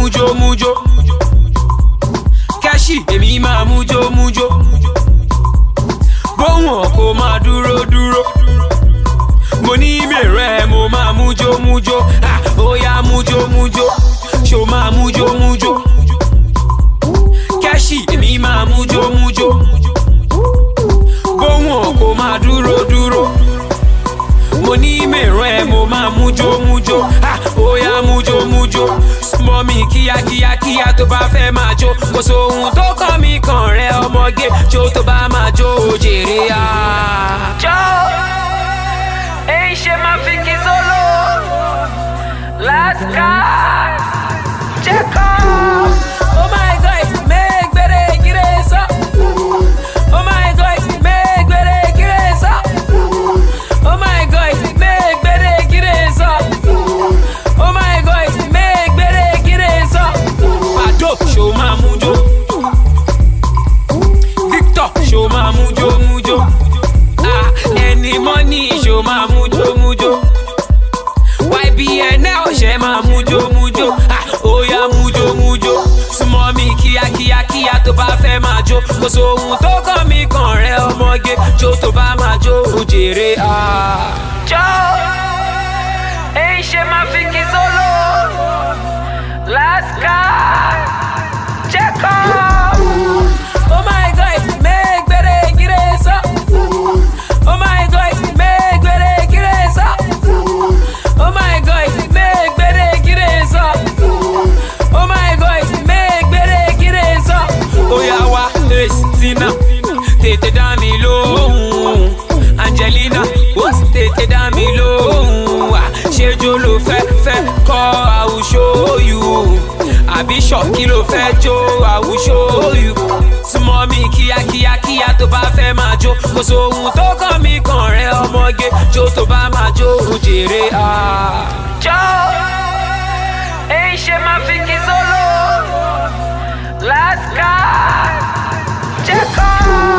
mújó mújó. Kẹ́ṣì èmi máa mújó mújó. Bóhùn ọkọ̀ máa dúró dúró. Mo ní mèrè mo máa mújó mújó. Ó yá mújó mújó. Ṣo máa mújó mújó. Kẹ́ṣì èmi máa mújó mújó. Bóhùn ọkọ̀ máa dúró dúró. Mo ní mèrè mo máa mújó mújó. Ó yá mújó mújó. Súnmọ́ mi kíákíá kíá tó bá fẹ́ máa jó. Kò sóhun tó kàn mí kàn rẹ ọmọge. Jó tó bá máa jó ó jèrè á. Jó, èyí ṣe máa fi kí solo. Let's go, check out. Oh my God, make better get it up. Oh my God, make better get it up. Oh my God, make better get it up. Oh my God, make better get it up. Pado, show ma mujo. Victor, show ma mujo mujo. Any money, show ma mujo mujo. YBN now, show ma mujo mujo. Oh yeah, mujo mujo. Súnmọ́ mi kíá kíá tó bá fẹ́ máa jó. Kò sóhun tó kàn mí kàn rẹ ọmọge. Jó tó bá máa jó ó jèrè á. Jó, èyí ṣe máa fi kí solo. Let's go, check out. Oh my God, make better get it up. Oh my God, make better get it up. Oh my God, make better get it up. Oh my God, make better get it up. Oh yeah, wa Tina, tètè dá mi lóhùn. Angelina, tètè dá mi lóhùn. Ṣéjó ló fẹ́ kọ́ I will show you. Àbí ṣọ́ọ̀kì ló fẹ́ jó I will show you. Súnmọ́ mi kíá tó bá fẹ́ máa jó. Kò sóhun tó kàn mí kàn rẹ ọmọge. Jó tó bá máa jó ó jèrè á. Jó, èyí ṣe máa fi kí solo. Let's go, check out.